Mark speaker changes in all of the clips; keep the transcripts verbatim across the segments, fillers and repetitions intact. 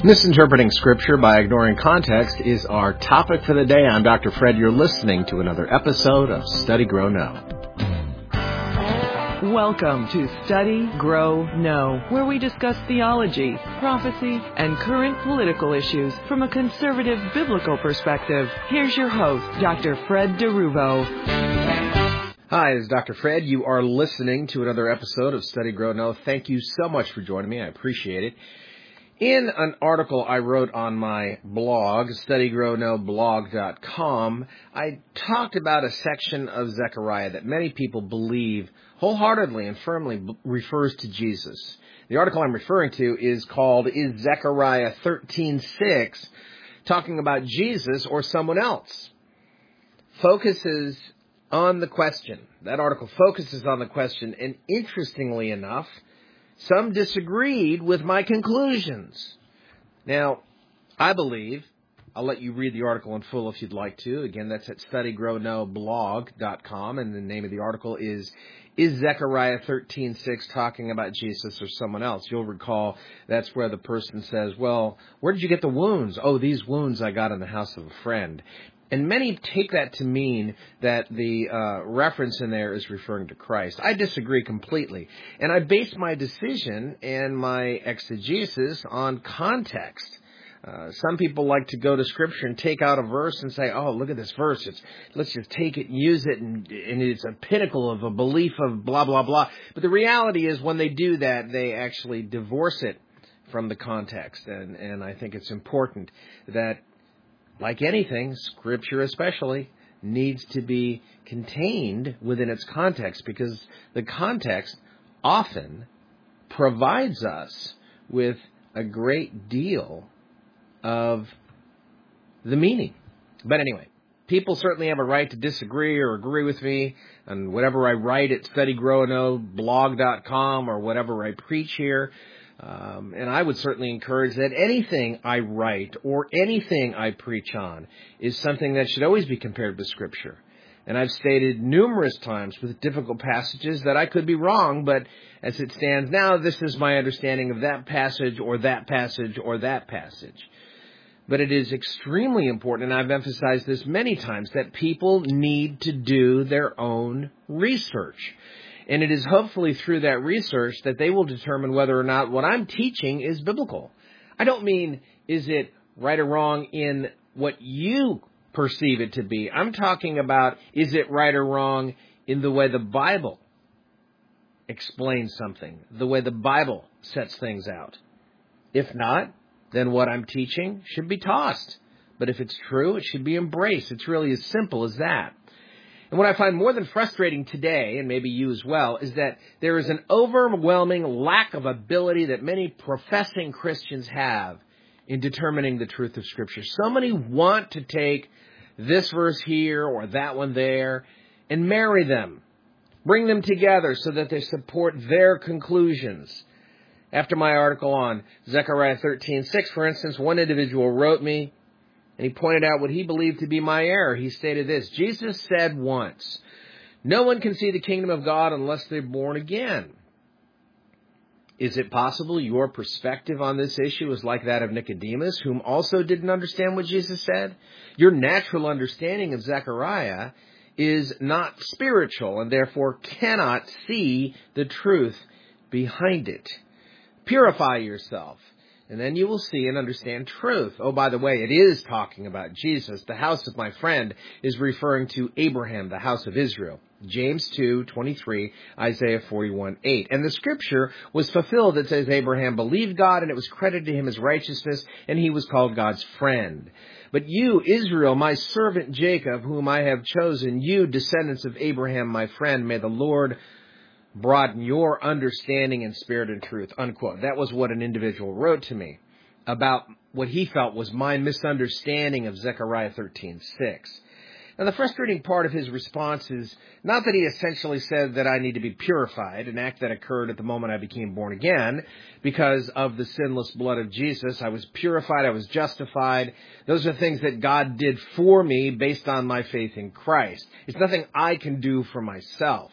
Speaker 1: Misinterpreting Scripture by ignoring context is our topic for the day. I'm Doctor Fred. You're listening to another episode of Study, Grow, Know.
Speaker 2: Welcome to Study, Grow, Know, where we discuss theology, prophecy, and current political issues from a conservative biblical perspective. Here's your host, Doctor Fred DeRuvo.
Speaker 1: Hi, this is Doctor Fred. You are listening to another episode of Study, Grow, Know. Thank you so much for joining me. I appreciate it. In an article I wrote on my blog, study grow know blog dot com, I talked about a section of Zechariah that many people believe wholeheartedly and firmly b- refers to Jesus. The article I'm referring to is called, Is Zechariah thirteen six talking about Jesus or someone else? Focuses on the question. That article focuses on the question, and interestingly enough, some disagreed with my conclusions. Now, I believe, I'll let you read the article in full if you'd like to. Again, that's at study grow know blog dot com, and the name of the article is, Is Zechariah thirteen six talking about Jesus or someone else? You'll recall that's where the person says, well, where did you get the wounds? Oh, these wounds I got in the house of a friend. And many take that to mean that the uh, reference in there is referring to Christ. I disagree completely. And I base my decision and my exegesis on context. Uh, some people like to go to Scripture and take out a verse and say, oh, look at this verse. It's, let's just take it and use it, and, and it's a pinnacle of a belief of blah, blah, blah. But the reality is when they do that, they actually divorce it from the context. And, and I think it's important that, like anything, Scripture especially, needs to be contained within its context, because the context often provides us with a great deal of the meaning. But anyway, people certainly have a right to disagree or agree with me on whatever I write at study grow know blog dot com or whatever I preach here. Um, and I would certainly encourage that anything I write or anything I preach on is something that should always be compared with Scripture. And I've stated numerous times with difficult passages that I could be wrong, but as it stands now, this is my understanding of that passage or that passage or that passage. But it is extremely important, and I've emphasized this many times, that people need to do their own research. And it is hopefully through that research that they will determine whether or not what I'm teaching is biblical. I don't mean, is it right or wrong in what you perceive it to be. I'm talking about, is it right or wrong in the way the Bible explains something, the way the Bible sets things out. If not, then what I'm teaching should be tossed. But if it's true, it should be embraced. It's really as simple as that. And what I find more than frustrating today, and maybe you as well, is that there is an overwhelming lack of ability that many professing Christians have in determining the truth of Scripture. So many want to take this verse here or that one there and marry them, bring them together so that they support their conclusions. After my article on Zechariah thirteen six, for instance, one individual wrote me, and he pointed out what he believed to be my error. He stated this: Jesus said once, no one can see the kingdom of God unless they're born again. Is it possible your perspective on this issue is like that of Nicodemus, whom also didn't understand what Jesus said? Your natural understanding of Zechariah is not spiritual and therefore cannot see the truth behind it. Purify yourself, and then you will see and understand truth. Oh, by the way, it is talking about Jesus. The house of my friend is referring to Abraham, the house of Israel. James two twenty-three, Isaiah forty-one eight. And the Scripture was fulfilled that says Abraham believed God, and it was credited to him as righteousness, and he was called God's friend. But you, Israel, my servant Jacob, whom I have chosen, you, descendants of Abraham, my friend, may the Lord broaden your understanding in spirit and truth, unquote. That was what an individual wrote to me about what he felt was my misunderstanding of Zechariah thirteen six. Now, the frustrating part of his response is not that he essentially said that I need to be purified, an act that occurred at the moment I became born again. Because of the sinless blood of Jesus, I was purified, I was justified. Those are things that God did for me based on my faith in Christ. It's nothing I can do for myself.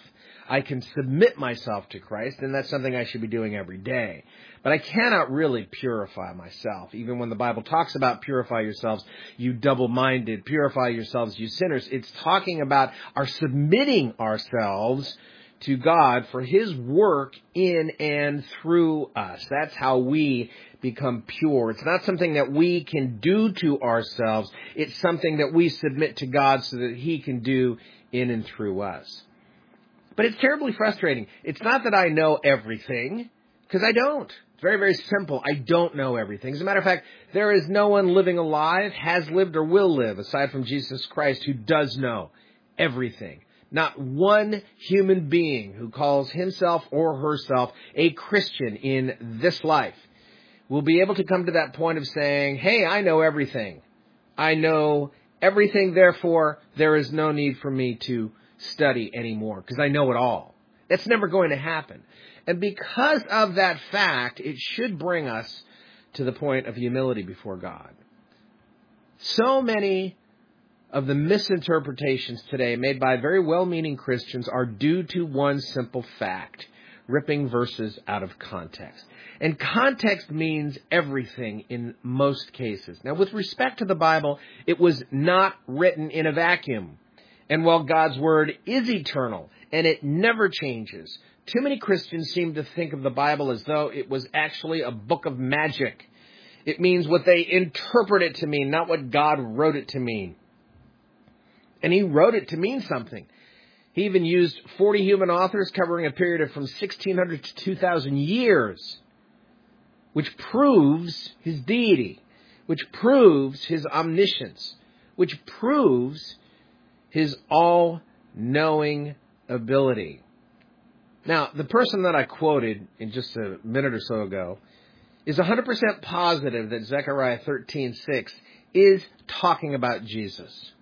Speaker 1: I can submit myself to Christ, and that's something I should be doing every day. But I cannot really purify myself. Even when the Bible talks about purify yourselves, you double-minded, purify yourselves, you sinners, it's talking about our submitting ourselves to God for His work in and through us. That's how we become pure. It's not something that we can do to ourselves. It's something that we submit to God so that He can do in and through us. But it's terribly frustrating. It's not that I know everything, because I don't. It's very, very simple. I don't know everything. As a matter of fact, there is no one living alive, has lived, or will live, aside from Jesus Christ, who does know everything. Not one human being who calls himself or herself a Christian in this life will be able to come to that point of saying, hey, I know everything. I know everything, therefore there is no need for me to study anymore because I know it all. That's never going to happen. And because of that fact, it should bring us to the point of humility before God. So many of the misinterpretations today made by very well-meaning Christians are due to one simple fact: ripping verses out of context. And context means everything in most cases. Now, with respect to the Bible, it was not written in a vacuum. And while God's Word is eternal and it never changes, too many Christians seem to think of the Bible as though it was actually a book of magic. It means what they interpret it to mean, not what God wrote it to mean. And He wrote it to mean something. He even used forty human authors covering a period of from sixteen hundred to two thousand years, which proves His deity, which proves His omniscience, which proves His all-knowing ability. Now, the person that I quoted in just a minute or so ago is one hundred percent positive that Zechariah thirteen six is talking about Jesus.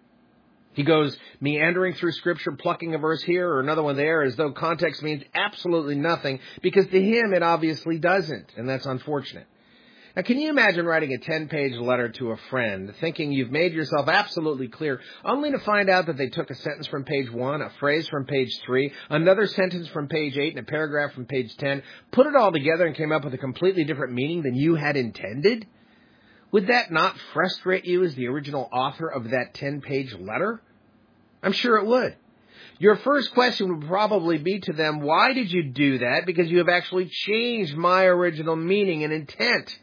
Speaker 1: He goes meandering through Scripture, plucking a verse here or another one there, as though context means absolutely nothing, because to him it obviously doesn't, and that's unfortunate. Now, can you imagine writing a ten-page letter to a friend, thinking you've made yourself absolutely clear, only to find out that they took a sentence from page one, a phrase from page three, another sentence from page eight, and a paragraph from page ten, put it all together and came up with a completely different meaning than you had intended? Would that not frustrate you as the original author of that ten-page letter? I'm sure it would. Your first question would probably be to them, why did you do that? Because you have actually changed my original meaning and intent.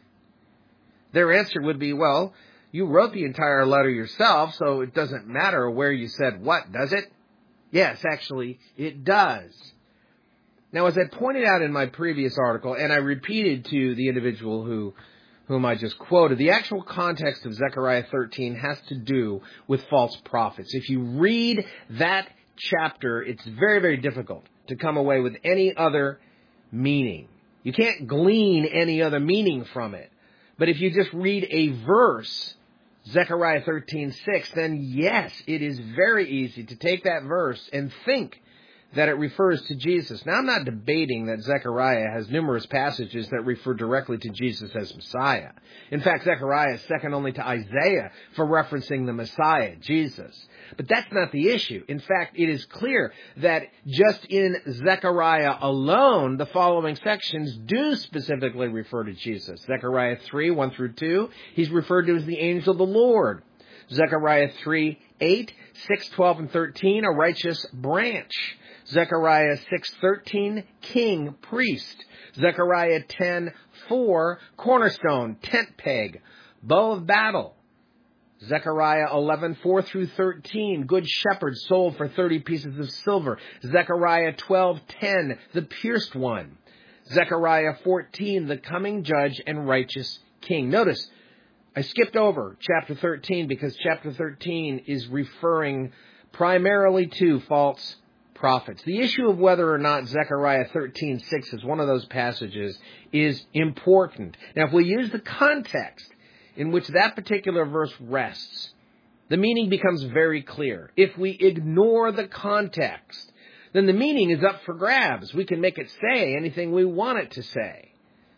Speaker 1: Their answer would be, well, you wrote the entire letter yourself, so it doesn't matter where you said what, does it? Yes, actually, it does. Now, as I pointed out in my previous article, and I repeated to the individual who whom I just quoted, the actual context of Zechariah thirteen has to do with false prophets. If you read that chapter, it's very, very difficult to come away with any other meaning. You can't glean any other meaning from it. But if you just read a verse, Zechariah thirteen six, then yes, it is very easy to take that verse and think that it refers to Jesus. Now, I'm not debating that Zechariah has numerous passages that refer directly to Jesus as Messiah. In fact, Zechariah is second only to Isaiah for referencing the Messiah, Jesus. But that's not the issue. In fact, it is clear that just in Zechariah alone, the following sections do specifically refer to Jesus. Zechariah three, one through two, he's referred to as the angel of the Lord. Zechariah three, eight, six, twelve, and thirteen, a righteous branch. Zechariah six thirteen, king, priest. Zechariah ten four, cornerstone, tent peg, bow of battle. Zechariah eleven four through thirteen, good shepherd sold for thirty pieces of silver. Zechariah twelve ten, the pierced one. Zechariah fourteen, the coming judge and righteous king. Notice, I skipped over chapter thirteen because chapter thirteen is referring primarily to false prophets. The issue of whether or not Zechariah thirteen six is one of those passages is important. Now, if we use the context in which that particular verse rests, the meaning becomes very clear. If we ignore the context, then the meaning is up for grabs. We can make it say anything we want it to say.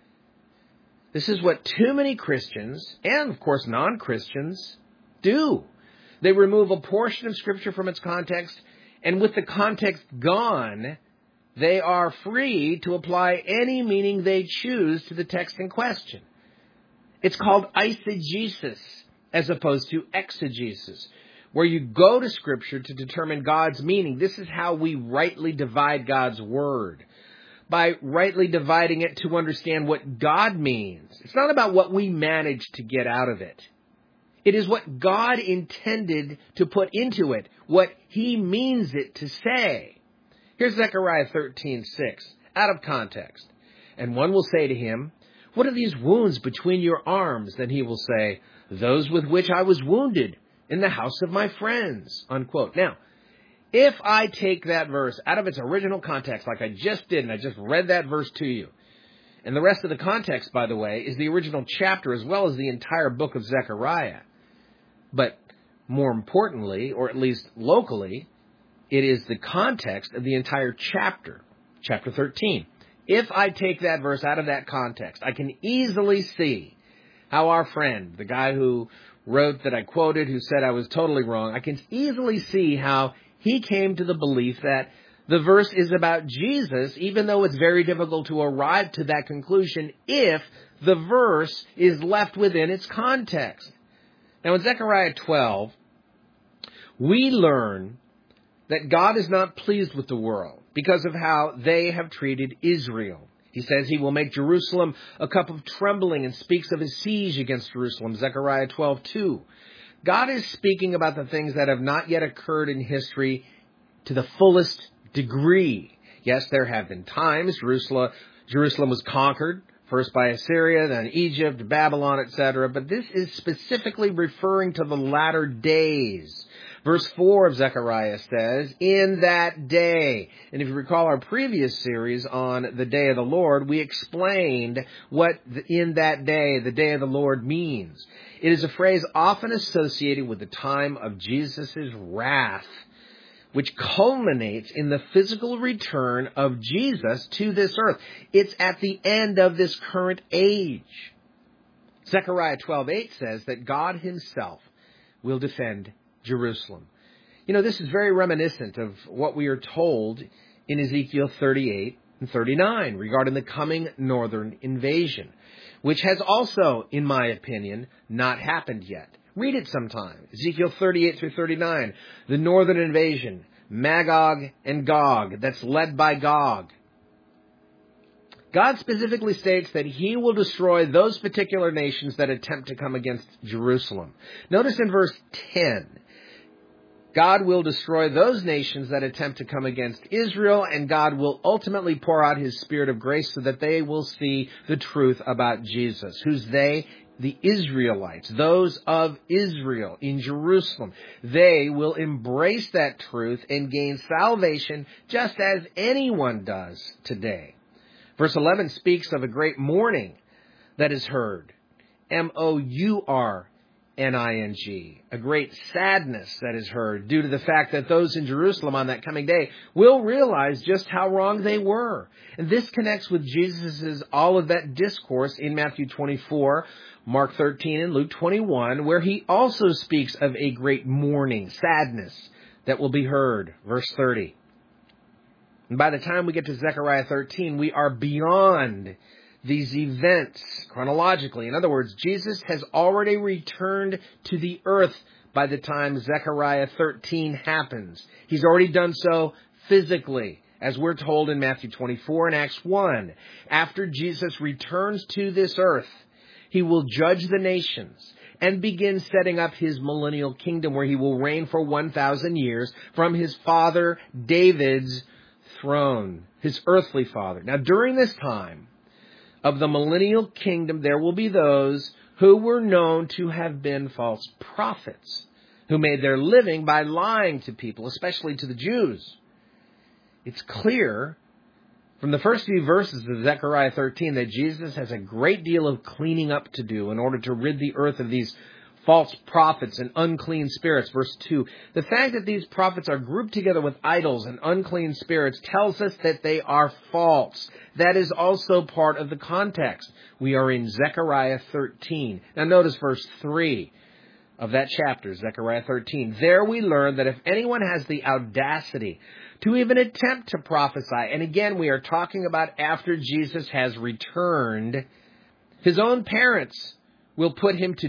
Speaker 1: This is what too many Christians, and of course non-Christians, do. They remove a portion of Scripture from its context, and with the context gone, they are free to apply any meaning they choose to the text in question. It's called eisegesis as opposed to exegesis, where you go to Scripture to determine God's meaning. This is how we rightly divide God's Word, by rightly dividing it to understand what God means. It's not about what we manage to get out of it. It is what God intended to put into it, what He means it to say. Here's Zechariah thirteen six, out of context. And one will say to him, "What are these wounds between your arms?" Then he will say, "Those with which I was wounded in the house of my friends." Unquote. Now, if I take that verse out of its original context, like I just did, and I just read that verse to you, and the rest of the context, by the way, is the original chapter as well as the entire book of Zechariah. But more importantly, or at least locally, it is the context of the entire chapter, chapter thirteen. If I take that verse out of that context, I can easily see how our friend, the guy who wrote that I quoted, who said I was totally wrong, I can easily see how he came to the belief that the verse is about Jesus, even though it's very difficult to arrive to that conclusion if the verse is left within its context. Now in Zechariah twelve, we learn that God is not pleased with the world because of how they have treated Israel. He says he will make Jerusalem a cup of trembling and speaks of his siege against Jerusalem, Zechariah twelve two. God is speaking about the things that have not yet occurred in history to the fullest degree. Yes, there have been times Jerusalem, Jerusalem was conquered, first by Assyria, then Egypt, Babylon, et cetera. But this is specifically referring to the latter days. Verse four of Zechariah says, "In that day." And if you recall our previous series on the day of the Lord, we explained what the, in that day, the day of the Lord means. It is a phrase often associated with the time of Jesus' wrath, which culminates in the physical return of Jesus to this earth. It's at the end of this current age. Zechariah twelve eight says that God himself will defend Jerusalem. You know, this is very reminiscent of what we are told in Ezekiel thirty-eight and thirty-nine regarding the coming northern invasion, which has also, in my opinion, not happened yet. Read it sometime. Ezekiel thirty-eight through thirty-nine, the northern invasion, Magog and Gog, that's led by Gog. God specifically states that he will destroy those particular nations that attempt to come against Jerusalem. Notice in verse ten, God will destroy those nations that attempt to come against Israel, and God will ultimately pour out his Spirit of grace so that they will see the truth about Jesus. Who's they? The Israelites, those of Israel in Jerusalem. They will embrace that truth and gain salvation just as anyone does today. Verse eleven speaks of a great mourning that is heard. M O U R N I N G. A great sadness that is heard due to the fact that those in Jerusalem on that coming day will realize just how wrong they were. And this connects with Jesus' Olivet discourse in Matthew twenty-four, Mark thirteen, and Luke twenty-one, where he also speaks of a great mourning, sadness that will be heard. Verse thirty. And by the time we get to Zechariah thirteen, we are beyond these events chronologically. In other words, Jesus has already returned to the earth by the time Zechariah thirteen happens. He's already done so physically, as we're told in Matthew twenty-four and Acts one. After Jesus returns to this earth, he will judge the nations and begin setting up his millennial kingdom where he will reign for one thousand years from his father David's throne, his earthly father. Now, during this time of the millennial kingdom, there will be those who were known to have been false prophets, who made their living by lying to people, especially to the Jews. It's clear from the first few verses of Zechariah thirteen that Jesus has a great deal of cleaning up to do in order to rid the earth of these false prophets and unclean spirits. Verse two, the fact that these prophets are grouped together with idols and unclean spirits tells us that they are false. That is also part of the context. We are in Zechariah thirteen. Now notice verse three of that chapter, Zechariah thirteen, there we learn that if anyone has the audacity to even attempt to prophesy, and again, we are talking about after Jesus has returned, his own parents will put him to